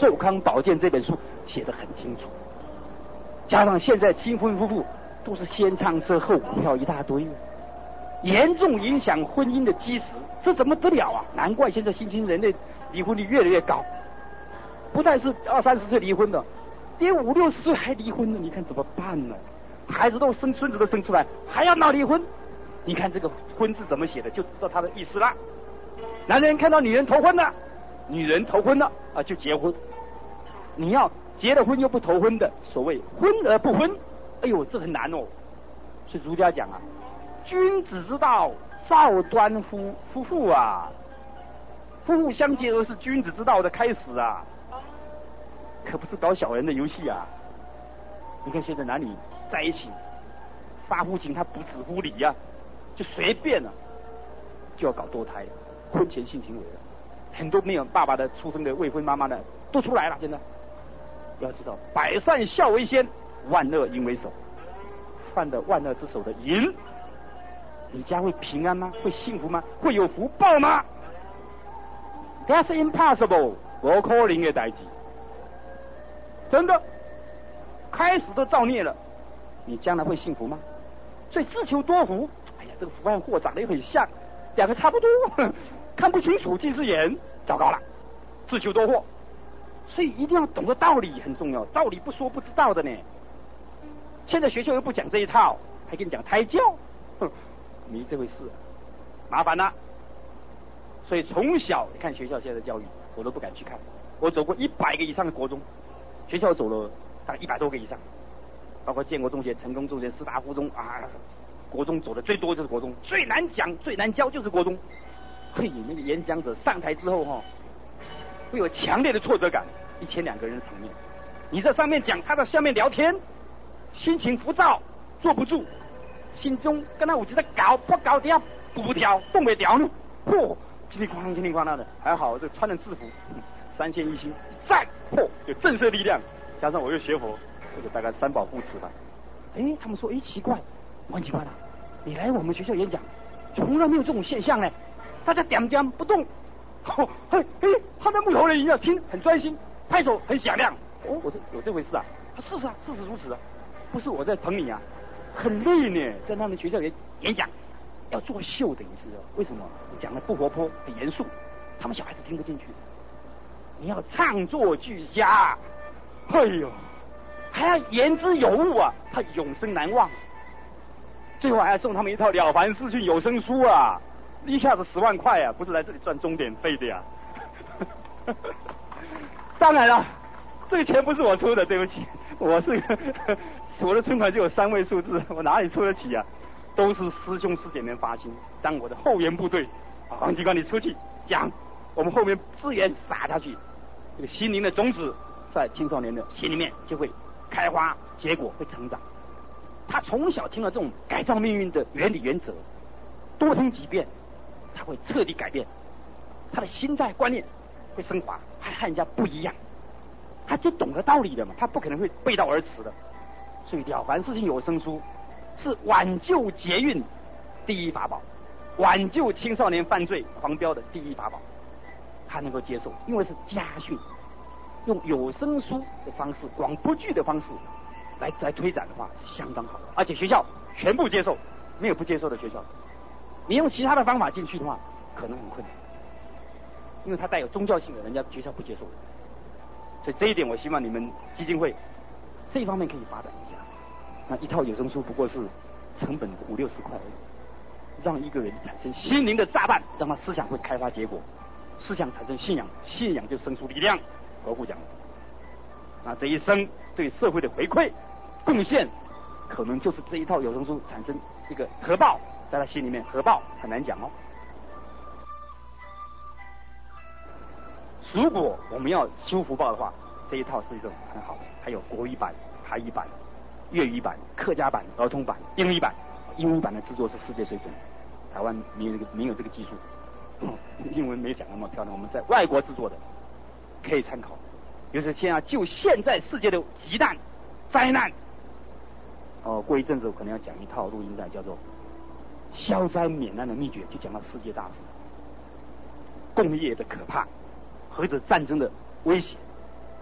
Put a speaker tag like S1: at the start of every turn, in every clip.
S1: 寿康宝鉴》这本书写得很清楚。加上现在新婚夫妇都是先唱车后补票一大堆，严重影响婚姻的基石，这怎么得了啊？难怪现在新兴人类离婚率越来越高，不但是20-30岁离婚的，连50-60岁还离婚了，你看怎么办呢？孩子都孙子都生出来，还要闹离婚？你看这个婚字怎么写的，就知道他的意思了。男人看到女人头婚了，女人头婚了啊，就结婚。你要结了婚又不头婚的，所谓婚而不婚，哎呦，这很难哦。所以儒家讲啊，君子之道，造端夫妇啊，夫妇相结合是君子之道的开始啊，可不是搞小人的游戏啊。你看现在男女在一起发乎情，他不止乎礼呀，就随便了，就要搞堕胎，婚前性行为了。很多没有爸爸的出生的未婚妈妈呢，都出来了。现在要知道，百善孝为先，万恶淫为首。犯了万恶之首的淫，你家会平安吗？会幸福吗？会有福报吗？ That's impossible， 不可能的代志。真的，开始都造孽了，你将来会幸福吗？所以自求多福。哎呀，这个福和祸长得又很像，两个差不多，看不清楚近视眼，糟糕了，自求多祸。所以一定要懂得道理很重要，道理不说不知道的呢。现在学校又不讲这一套，还跟你讲胎教，没这回事，麻烦了。所以从小你看学校现在的教育，我都不敢去看。我走过100个以上的国中，学校走了大概100多个以上，包括建国中学、成功中学、师大附中啊，国中走的最多就是国中，最难讲、最难教就是国中。所以那个演讲者上台之后会有强烈的挫折感，1000-2个人的场面，你在上面讲，他在下面聊天，心情浮躁，坐不住，心中跟他有一个搞不搞掉不调，动不掉呢，嚯！叮铃哐啷，叮铃哐啷的，还好这穿着制服，3线1星一站，嚯，有震慑力量，加上我又学佛，这个大概3宝护持吧。哎，他们说，哎，奇怪，我很奇怪了，你来我们学校演讲，从来没有这种现象呢，大家点点不动，他的幕后人一样听，很专心，拍手很响亮。哦，我说有这回事啊？是啊，事实如此啊，不是我在捧你啊，很累呢，在他们学校演讲。要作秀的意思，为什么？你讲的不活泼，很严肃，他们小孩子听不进去。你要唱作俱佳，哎呦，还要言之有物啊，他永生难忘。最后还要送他们一套《了凡四训》有声书啊，一下子10万块啊，不是来这里赚钟点费的呀。当然了，这个钱不是我出的，对不起，我的存款就有3位数字，我哪里出得起啊？都是师兄师姐们发心，当我的后援部队。黄警官，你出去讲，我们后面资源撒下去，这个心灵的种子在青少年的心里面就会开花结果，会成长。他从小听了这种改造命运的原理原则，多听几遍，他会彻底改变，他的心态观念会升华，还和人家不一样，他就懂得道理的嘛，他不可能会背道而驰的。所以《了凡四训》有声书是挽救劫运第一法宝，挽救青少年犯罪狂飙的第一法宝。他能够接受，因为是家训，用有声书的方式、广播剧的方式来推展的话，是相当好的。而且学校全部接受，没有不接受的学校。你用其他的方法进去的话，可能很困难，因为它带有宗教性的，人家学校不接受的。所以这一点，我希望你们基金会这一方面可以发展一下。那一套有声书不过是成本50-60块而已，让一个人产生心灵的炸弹，让他思想会开花结果，思想产生信仰，信仰就生出力量。国父讲，那这一生对社会的回馈贡献，可能就是这一套有声书产生一个核爆，在他心里面核爆很难讲哦。如果我们要修福报的话，这一套是一种很好的，还有国语版、台语版、粤语版、客家版、儿童版、英语版。英语版的制作是世界水准，台湾没有这个技术，英文没讲那么漂亮，我们在外国制作的可以参考。就是就现在世界的急难、灾难。过一阵子我可能要讲一套录音带，叫做消灾免难的秘诀，就讲到世界大事，工业的可怕，或者战争的威胁，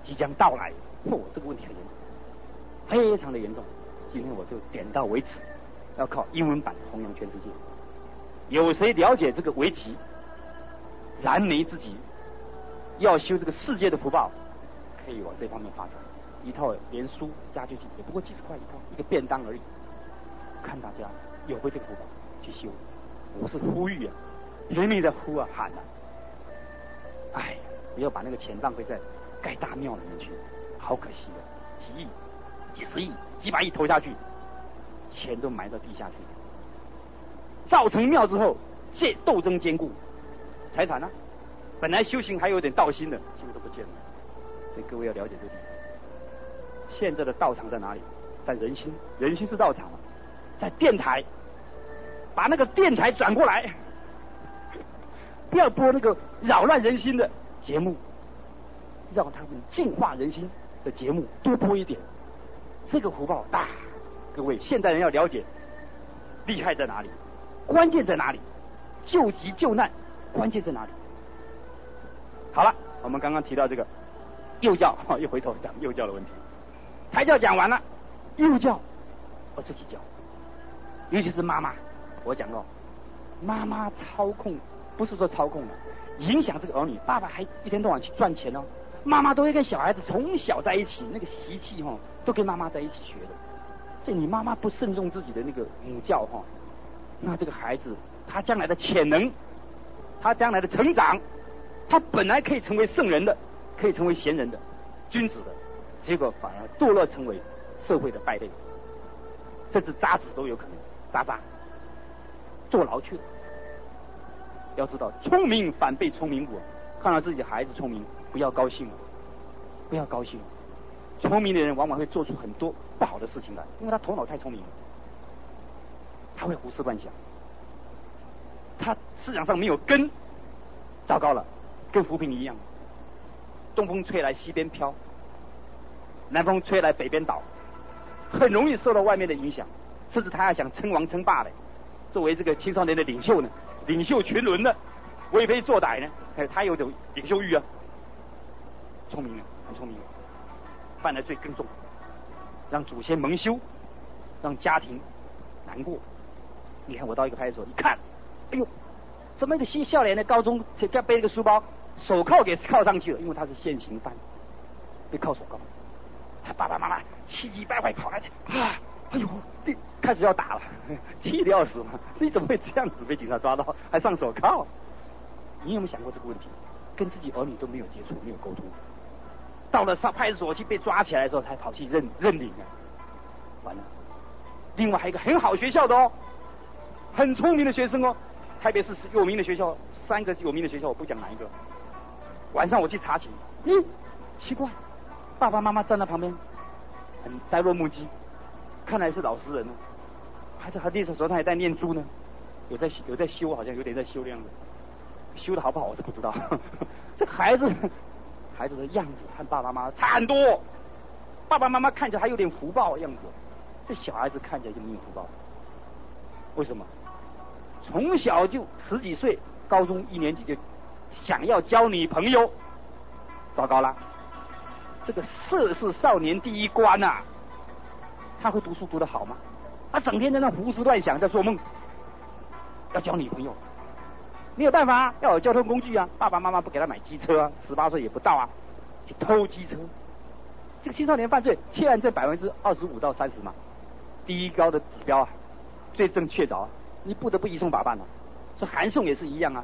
S1: 即将到来。这个问题很严重，非常的严重。今天我就点到为止，要靠英文版弘扬全世界。有谁了解这个围棋，燃眉之急，要修这个世界的福报，可以往这方面发展。一套连书加进去也不过几十块一套，一个便当而已。看大家有没有这个福报去修。我是呼吁啊，拼命的呼啊喊啊，哎，不要把那个钱浪费在盖大庙里面去，好可惜的，几亿、几十亿、几百亿投下去，钱都埋到地下去。造成庙之后，斗争坚固，财产呢、本来修行还有点道心的，现在都不见了。所以各位要了解这个地方。现在的道场在哪里？在人心，人心是道场嘛，在电台，把那个电台转过来，不要播那个扰乱人心的节目，让他们净化人心的节目多播一点，这个福报大。各位现代人要了解厉害在哪里，关键在哪里，救急救难关键在哪里。好了，我们刚刚提到这个幼教，又回头讲幼教的问题。胎教讲完了，幼教我自己教，尤其是妈妈。我讲过，妈妈操控不是说操控了，影响这个儿女。爸爸还一天到晚去赚钱哦，妈妈都会跟小孩子从小在一起，那个习气都跟妈妈在一起学的。所以你妈妈不慎重自己的那个母教那这个孩子他将来的潜能，他将来的成长，他本来可以成为圣人的，可以成为贤人的、君子的，结果反而堕落成为社会的败类，甚至渣子都有可能，渣坐牢去了。要知道，聪明反被聪明误。看到自己的孩子聪明，不要高兴了，不要高兴了。聪明的人往往会做出很多不好的事情来，因为他头脑太聪明了，他会胡思乱想，他思想上没有根，糟糕了，跟浮萍一样，东风吹来西边飘，南风吹来北边倒，很容易受到外面的影响，甚至他要想称王称霸的，作为这个青少年的领袖呢，领袖群伦呢，为非作歹呢，他有种领袖欲啊，聪明啊，很聪明，犯的罪更重，让祖先蒙羞，让家庭难过。你看我到一个派出所一看，哎呦，怎么一个新少年的高中背了个书包，手铐给铐上去了，因为他是现行犯，被铐手铐。他爸爸妈妈气急败坏跑来啊，哎呦，开始要打了，气得要死嘛！你怎么会这样子被警察抓到，还上手铐？你有没有想过这个问题？跟自己儿女都没有接触，没有沟通，到了上派出所去被抓起来的时候，才跑去认领啊！完了。另外还有一个很好学校的哦，很聪明的学生哦，台北市有名的学校，3个有名的学校，我不讲哪一个。晚上我去查寝，奇怪，爸爸妈妈站在旁边，很呆若木鸡，看来是老实人哦。还那时候他还在念书呢，有在修，好像有点在修的样子。修的好不好我是不知道。这孩子的样子和爸爸妈妈差很多，爸爸妈妈看起来还有点福报的样子，这小孩子看起来就没有福报。为什么？从小就10几岁，高中1年级就想要交女朋友，糟糕了，这个色是少年第一关啊！他会读书读得好吗？他整天在那胡思乱想，在做梦，要交女朋友，没有办法啊，要有交通工具啊，爸爸妈妈不给他买机车啊，18岁也不到啊，去偷机车。这个青少年犯罪窃案占25%到30%嘛，第一高的指标啊，罪证确凿，你不得不移送法办了。这函送也是一样啊。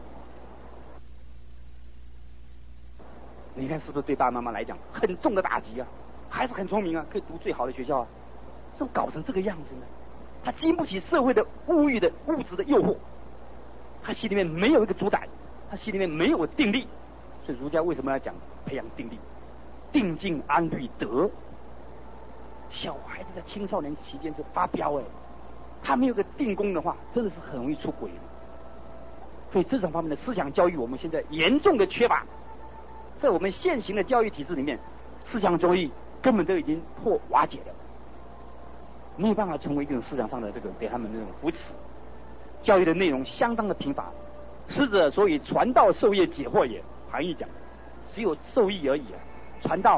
S1: 你看是不是对爸爸妈妈来讲很重的打击啊？孩子很聪明啊，可以读最好的学校啊，怎么搞成这个样子呢？他经不起社会的物欲的物质的诱惑，他心里面没有一个主宰，他心里面没有定力。所以儒家为什么要讲培养定力？定静安虑德。小孩子在青少年期间是发飙他没有个定功的话，真的是很容易出轨的。所以这种方面的思想教育，我们现在严重的缺乏。在我们现行的教育体制里面，思想教育根本都已经破瓦解了，没有办法成为一种思想上的这个给他们那种扶持。教育的内容相当的贫乏，师者所以传道授业解惑也，含义讲，只有授益而已啊，传道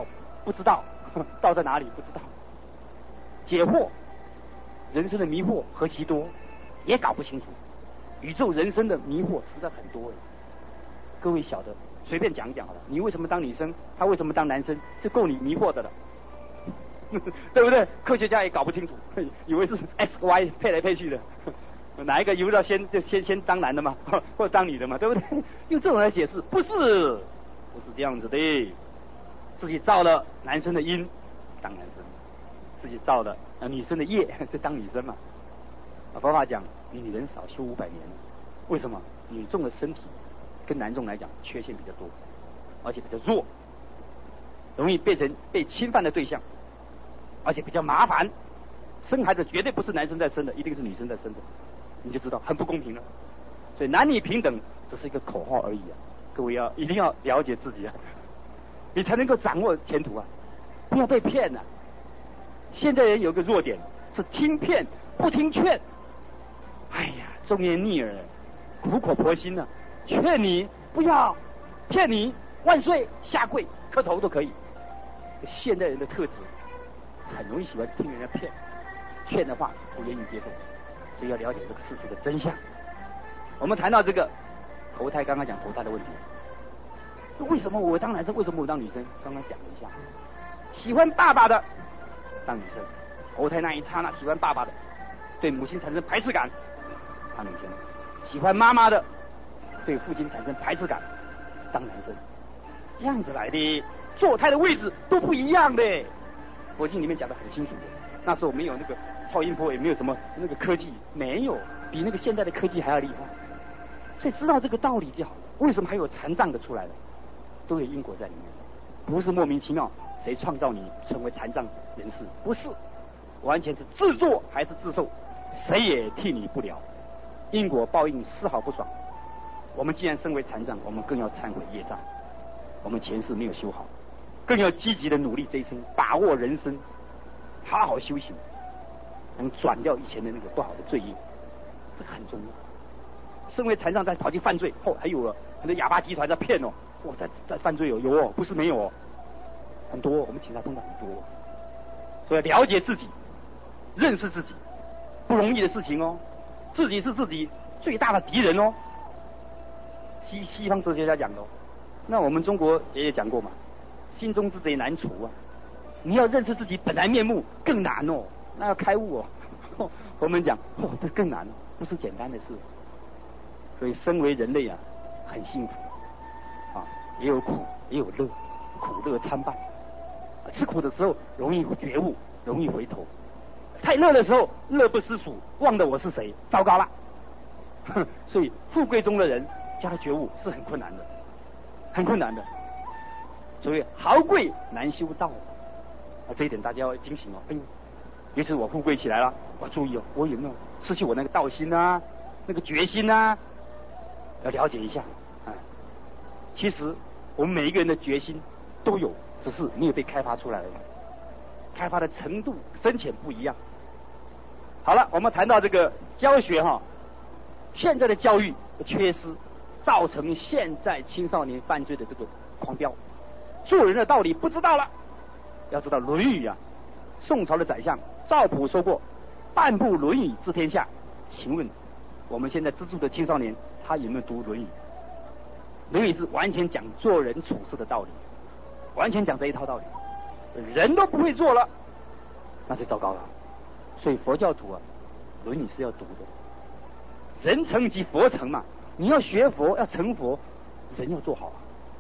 S1: 不知道，道在哪里不知道。解惑，人生的迷惑何其多，也搞不清楚。宇宙人生的迷惑实在很多。各位晓得，随便讲讲好了。你为什么当女生，他为什么当男生，就够你迷惑的了。对不对？科学家也搞不清楚，以为是 X、Y 配来配去的，哪一个以为要先当男的嘛，或者当女的嘛，对不对？用这种来解释，不是这样子的。自己造了男生的因，当男生；自己造了女生的业，就当女生嘛。佛法讲，女人少修500年，为什么？女众的身体跟男众来讲缺陷比较多，而且比较弱，容易变成被侵犯的对象。而且比较麻烦，生孩子绝对不是男生在生的，一定是女生在生的，你就知道很不公平了。所以男女平等只是一个口号而已啊！各位一定要了解自己啊，你才能够掌握前途啊！不要被骗啊！现在人有个弱点是听骗不听劝，哎呀，忠言逆耳，苦口婆心啊，劝你不要，骗你万岁下跪磕头都可以。现代人的特质。很容易喜欢听人家劝的话不愿意接受，所以要了解这个事实的真相。我们谈到这个投胎，刚刚讲投胎的问题，为什么我当男生，为什么我当女生？刚刚讲了一下，喜欢爸爸的当女生，投胎那一刹那喜欢爸爸的，对母亲产生排斥感，当女生；喜欢妈妈的，对父亲产生排斥感，当男生。这样子来的，坐胎的位置都不一样的。佛经里面讲得很清楚的，那时候没有那个超音波，也没有什么那个科技，没有比那个现在的科技还要厉害，所以知道这个道理就好了。为什么还有残障的出来了？都有因果在里面，不是莫名其妙谁创造你成为残障人士，不是，完全是自作还是自受，谁也替你不了，因果报应丝毫不爽。我们既然身为残障，我们更要忏悔业障，我们前世没有修好，更要积极的努力这一生，把握人生，好好修行，能转掉以前的那个不好的罪业，这个很重要。身为残障再跑去犯罪，还有很多哑巴集团在骗哦，在犯罪有哦，不是没有哦，很多，我们其他碰到很多，所以了解自己，认识自己，不容易的事情哦，自己是自己最大的敌人哦。西方哲学家讲的哦，那我们中国也讲过嘛。心中之贼难除啊！你要认识自己本来面目更难哦，那要开悟哦。我们讲这更难，不是简单的事。所以身为人类啊，很幸福啊，也有苦也有乐，苦乐参半。吃苦的时候容易觉悟，容易回头；太乐的时候乐不思蜀，忘了我是谁，糟糕了。所以富贵中的人叫他觉悟是很困难的，很困难的。所谓豪贵难修道这一点大家要警醒哦。哎呦，尤其是我富贵起来了，我注意哦，我有没有失去我那个道心啊，那个决心啊，要了解一下。其实我们每一个人的决心都有，只是没有被开发出来而已，开发的程度深浅不一样。好了，我们谈到这个教学现在的教育的缺失，造成现在青少年犯罪的这个狂飙。做人的道理不知道了，要知道《论语》啊，宋朝的宰相赵普说过：“半部《论语》治天下。”请问我们现在资助的青少年，他有没有读《论语》？《论语》是完全讲做人处事的道理，完全讲这一套道理。人都不会做了，那就糟糕了。所以佛教徒啊，《论语》是要读的。人成即佛成嘛，你要学佛，要成佛，人要做好啊。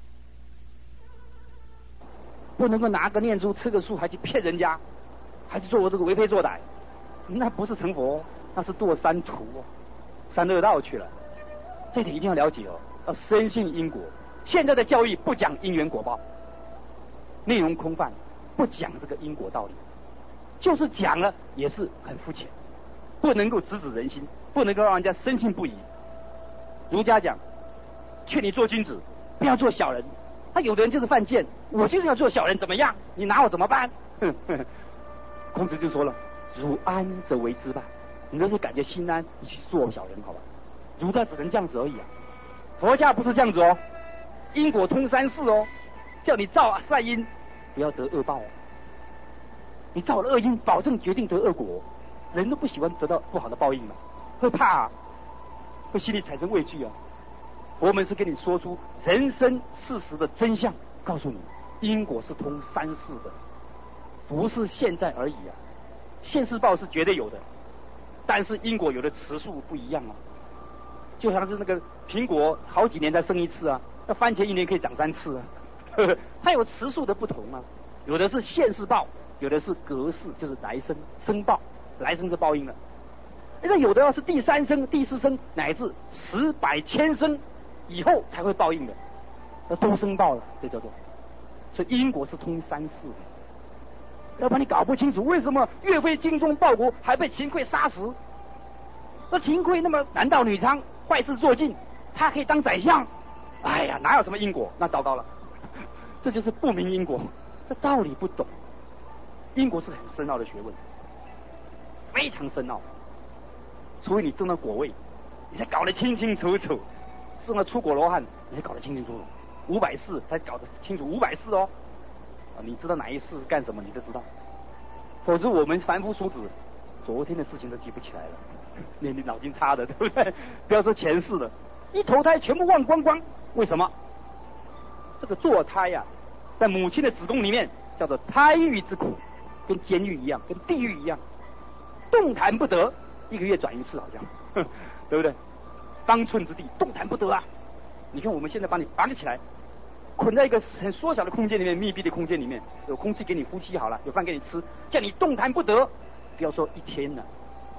S1: 不能够拿个念珠吃个素还去骗人家，还去做我这个为非作歹，那不是成佛，那是堕三途三恶道去了。这点一定要了解哦，要深信因果。现在的教育不讲因缘果报，内容空泛，不讲这个因果道理，就是讲了也是很肤浅，不能够直指人心，不能够让人家深信不疑。儒家讲，劝你做君子，不要做小人。有的人就是犯贱，我就是要做小人，怎么样？你拿我怎么办？孔子就说了：“汝安则为之吧。”你若是感觉心安，你去做小人，好吧？儒家只能这样子而已啊。佛家不是这样子哦，因果通三世哦，叫你造善因， 不要得恶报。你造了恶因，保证决定得恶果。人都不喜欢得到不好的报应嘛，会怕啊，会心里产生畏惧啊。我们是跟你说出人生事实的真相，告诉你因果是通三世的，不是现在而已啊。现世报是绝对有的，但是因果有的次数不一样啊。就像是那个苹果好几年才生一次啊，那番茄一年可以长3次啊，它有次数的不同啊。有的是现世报，有的是隔世，就是来生生报，来生是报应了。那有的要是第3生、第4生乃至10、100、1000生以后才会报应的，要多生报了，这叫做。所以因果是通3世的。要不然你搞不清楚为什么岳飞精忠报国还被秦桧杀死。那秦桧那么男盗女娼，坏事做尽，他可以当宰相。哎呀，哪有什么因果？那糟糕了，这就是不明因果，这道理不懂。因果是很深奥的学问，非常深奥。除非你证到果位，你才搞得清清楚楚；证到出果罗汉，你才搞得清清楚楚。500世才搞得清楚500世哦。你知道哪一世干什么，你都知道。否则我们凡夫俗子，昨天的事情都记不起来了。你脑筋差的，对不对？不要说前世的，一投胎全部忘光光。为什么？这个堕胎呀，在母亲的子宫里面叫做胎狱之苦，跟监狱一样，跟地狱一样，动弹不得，1个月转一次，好像，对不对？方寸之地，动弹不得啊！你看我们现在把你绑起来，捆在一个很缩小的空间里面，密闭的空间里面，有空气给你呼吸好了，有饭给你吃，叫你动弹不得，不要说1天了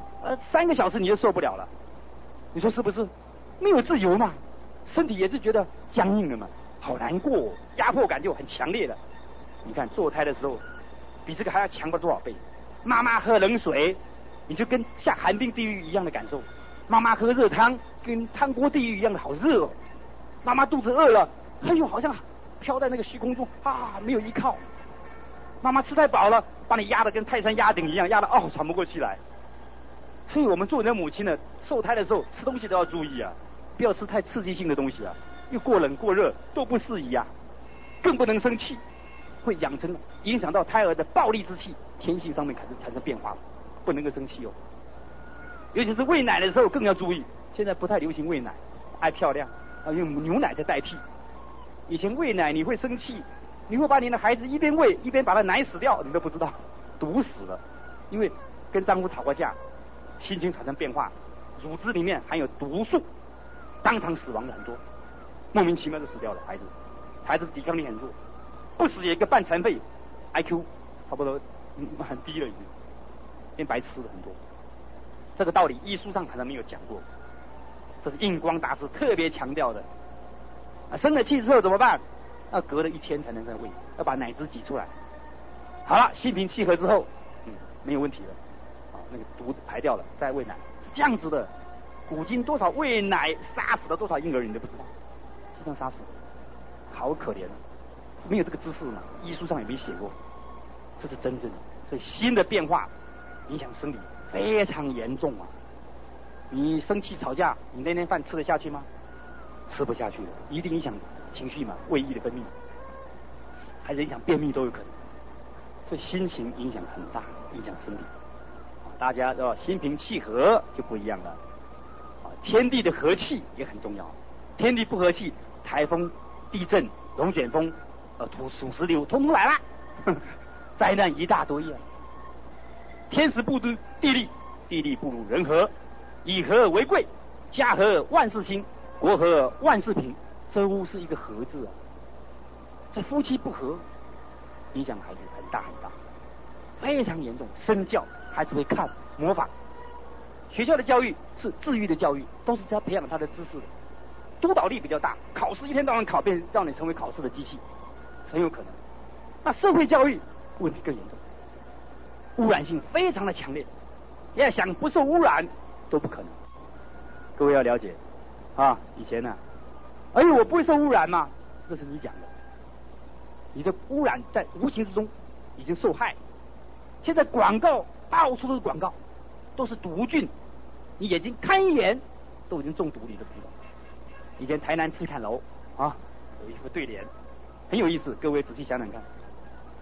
S1: ，3个小时你就受不了了。你说是不是？没有自由嘛，身体也是觉得僵硬了嘛，好难过，压迫感就很强烈了。你看堕胎的时候，比这个还要强不多少倍。妈妈喝冷水，你就跟下寒冰地狱一样的感受；妈妈喝热汤，跟汤锅地狱一样的好热哦。妈妈肚子饿了，哎呦，好像飘在那个虚空中啊，没有依靠。妈妈吃太饱了，把你压得跟泰山压顶一样，压得喘不过气来。所以我们做人的母亲呢，受胎的时候吃东西都要注意啊，不要吃太刺激性的东西啊，又过冷过热都不适宜啊，更不能生气，会影响到胎儿的暴力之气，天性上面开始产生变化，不能够生气哦。尤其是喂奶的时候更要注意，现在不太流行喂奶，爱漂亮啊，用牛奶在代替。以前喂奶你会生气，你会把你的孩子一边喂一边把他奶死掉，你都不知道，毒死了，因为跟丈夫吵过架，心情产生变化，乳汁里面含有毒素，当场死亡的很多，莫名其妙就死掉了。孩子抵抗力很弱，不死也一个半残废 ，IQ 差不多很低了已经，变白痴了很多。这个道理医书上可能没有讲过，这是印光大师特别强调的。生了气之后怎么办？要隔了1天才能再喂，要把奶汁挤出来。好了，心平气和之后，没有问题了，那个毒排掉了，再喂奶，是这样子的。古今多少喂奶杀死了多少婴儿，你都不知道，就这样杀死，好可怜啊！没有这个知识嘛，医书上也没写过，这是真正的。所以新的变化影响生理非常严重啊！你生气吵架，你那天饭吃得下去吗？吃不下去的，一定影响情绪嘛，胃液的分泌，还是影响便秘都有可能。所以心情影响很大，影响身体。大家要心平气和就不一样了。天地的和气也很重要，天地不和气，台风、地震、龙卷风、土石流通通来了，灾难一大堆啊！天时不如地利，地利不如人和，以和为贵，家和万事兴，国和万事平。这屋是一个和字啊！这夫妻不和，影响孩子很大很大，非常严重。身教孩子会看模仿。学校的教育是治愈的教育，都是在培养他的知识的，督导力比较大。考试一天到晚考，便让你成为考试的机器，很有可能。那社会教育问题更严重，污染性非常的强烈，要想不受污染都不可能。各位要了解啊，以前呢，我不会受污染嘛，这是你讲的，你的污染在无形之中已经受害。现在广告到处都是广告，都是毒菌，你眼睛看一眼都已经中毒，你都不知道。以前台南赤坎楼有一副对联，很有意思，各位仔细想想看。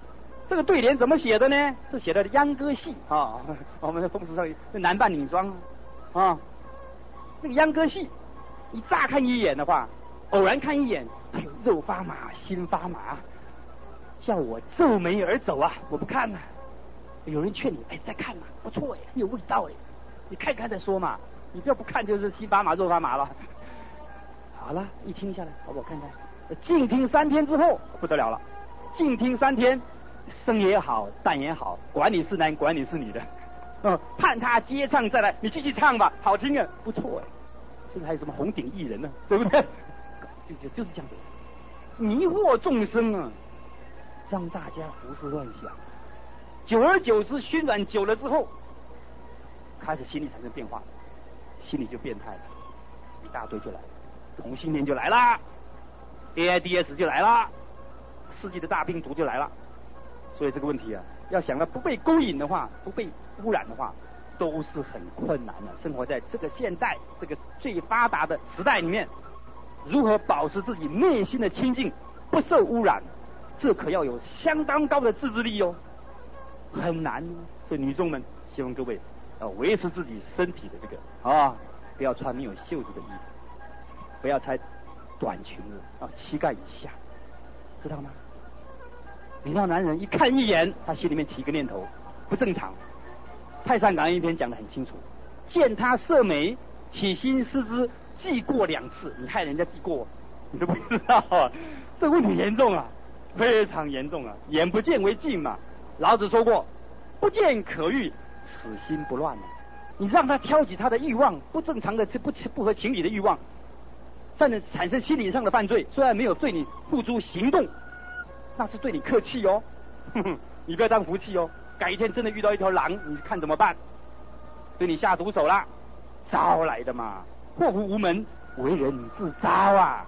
S1: 这个对联怎么写的呢？是写的秧歌戏啊，我们的风俗上男扮女装啊，那个秧歌戏，你乍看一眼的话，偶然看一眼，哎呦，肉发麻，心发麻，叫我皱眉而走啊！我不看了。有人劝你，哎，再看嘛，不错哎，有味道哎，你看看再说嘛，你不要不看就是心发麻肉发麻了。好了，一听下来，好不好看看？静听3天之后不得了了，静听3天，声也好，旦也好，管你是男，管你是女的，盼他接唱再来，你继续唱吧，好听啊，不错哎。现在还有什么红顶艺人呢，对不对？就是这样子，迷惑众生啊，让大家胡思乱想。久而久之，熏染久了之后，开始心理产生变化，心理就变态了，一大堆就来了，同性恋就来了。AIDS 就来了，世纪的大病毒就来了，所以这个问题啊，要想要不被勾引的话，不被污染的话，都是很困难的。生活在这个现代这个最发达的时代里面，如何保持自己内心的清净，不受污染，这可要有相当高的自制力哦，很难。所以女众们，希望各位要维持自己身体的这个啊，不要穿没有袖子的衣服，不要穿短裙子啊，膝盖以下，知道吗？你让男人一看一眼，他心里面起一个念头，不正常。太上感应篇讲得很清楚，见他色美，起心思之，记过2次。你害人家记过，你都不知道啊，这问题严重啊，非常严重啊。眼不见为净嘛，老子说过，不见可欲，此心不乱啊。你让他挑起他的欲望，不正常的不合情理的欲望，产生心理上的犯罪，虽然没有对你付诸行动，那是对你客气哦，你不要当福气哦。改天真的遇到一条狼，你看怎么办？对你下毒手了，招来的嘛，祸福无门，为人自招啊。